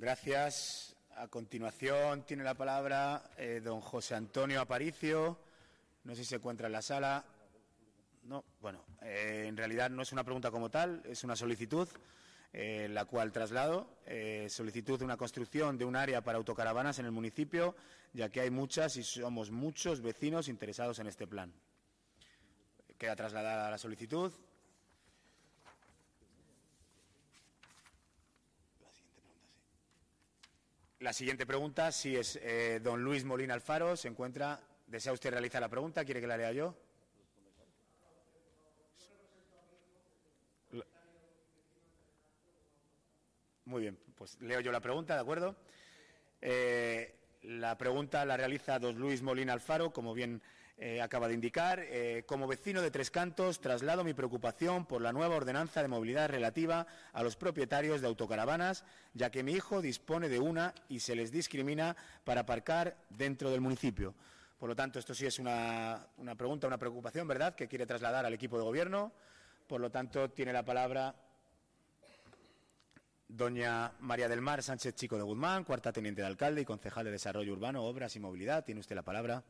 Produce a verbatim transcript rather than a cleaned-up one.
Gracias. A continuación tiene la palabra eh, don José Antonio Aparicio. No sé si se encuentra en la sala. No, bueno, eh, en realidad no es una pregunta como tal, es una solicitud, eh, la cual traslado. Eh, solicitud de una construcción de un área para autocaravanas en el municipio, ya que hay muchas y somos muchos vecinos interesados en este plan. Queda trasladada la solicitud. La siguiente pregunta, sí. La siguiente pregunta, sí, es eh, don Luis Molina Alfaro. Se encuentra. ¿Desea usted realizar la pregunta? ¿Quiere que la lea yo? Muy bien, pues leo yo la pregunta, ¿de acuerdo? Eh, la pregunta la realiza don Luis Molina Alfaro, como bien eh, acaba de indicar. Eh, como vecino de Tres Cantos, traslado mi preocupación por la nueva ordenanza de movilidad relativa a los propietarios de autocaravanas, ya que mi hijo dispone de una y se les discrimina para aparcar dentro del municipio. Por lo tanto, esto sí es una, una pregunta, una preocupación, ¿verdad?, que quiere trasladar al equipo de gobierno. Por lo tanto, tiene la palabra doña María del Mar Sánchez Chico de Guzmán, cuarta teniente de alcalde y concejal de Desarrollo Urbano, Obras y Movilidad. Tiene usted la palabra.